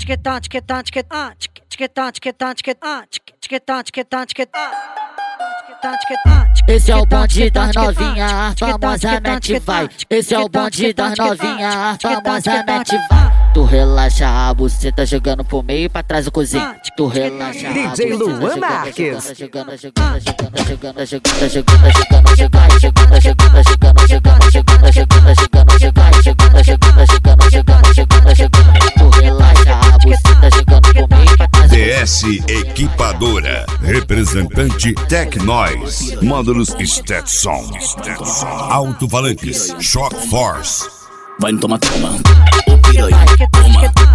Esse é o bonde das novinha, famosamente vai. Esse é o bonde das novinha, famosamente vai. Tu relaxa a buceta jogando pro meio e pra trás do cozinho. Tu relaxa a buceta DJ Luan Marques. Tu relaxa a buceta jogando pro meio e pra trás do cozinho. DS Equipadora, representante Tech Noise, módulos Stetson, alto-falantes, Shock Force. Vai tomar, toma, o piranha, toma.